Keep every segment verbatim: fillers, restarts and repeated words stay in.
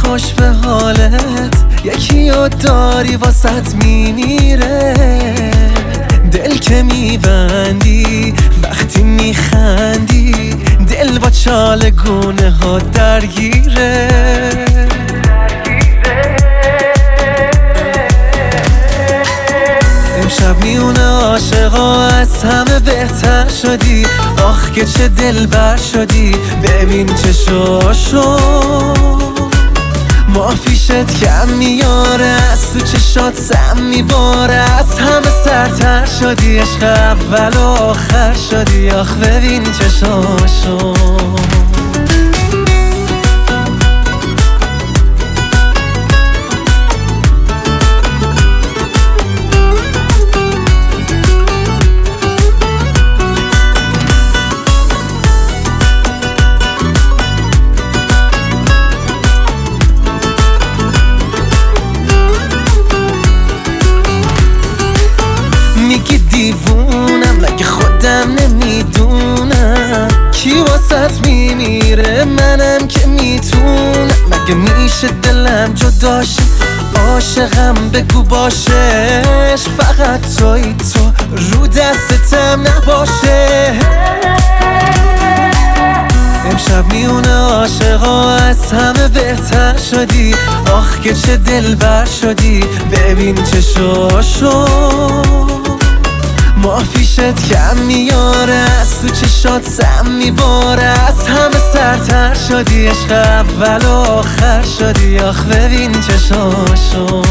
خوش به حالت، یکی رو داری واسط میمیره. دل که میبندی وقتی میخندی، دل با چال گونه ها درگیره. امشب میونه عاشقا از همه بهتر شدی. آخ که چه دلبر شدی، ببین چشاشو مافیشت کم میاره، از تو چشات سم میباره. از همه سرتر شدی، عشق اول و آخر شدی. آخ ببین چشاشو. میگی دیوونم مگه خودم نمیدونم کی واسط میمیره، منم که میتونم. مگه میشه دلم جداشه، عاشقم بگو باشش. فقط توی تو رو دستتم نباشه. امشب میونه عاشقا از همه بهتر شدی. آخ که چه دلبر شدی، ببین چشاشو مافیشت کم میاره، از تو چشات سم میباره. از همه سرتر شدی، عشق اول و آخر شدی. آخ ببین چشاشو.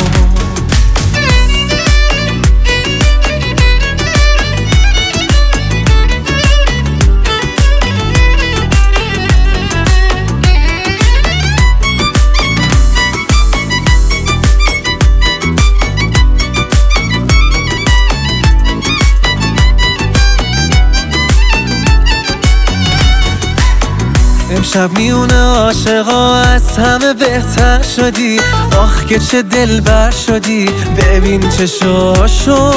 امشب میونه عاشقا از همه بهتر شدی. آخ که چه دلبر شدی، ببین چشاشو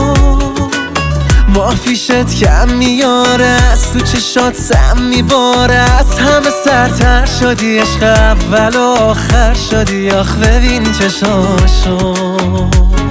مافیشت کم میاره، از تو چشات سم میباره. از همه سرتر شدی، عشق اول و آخر شدی. آخ ببین چشاشو.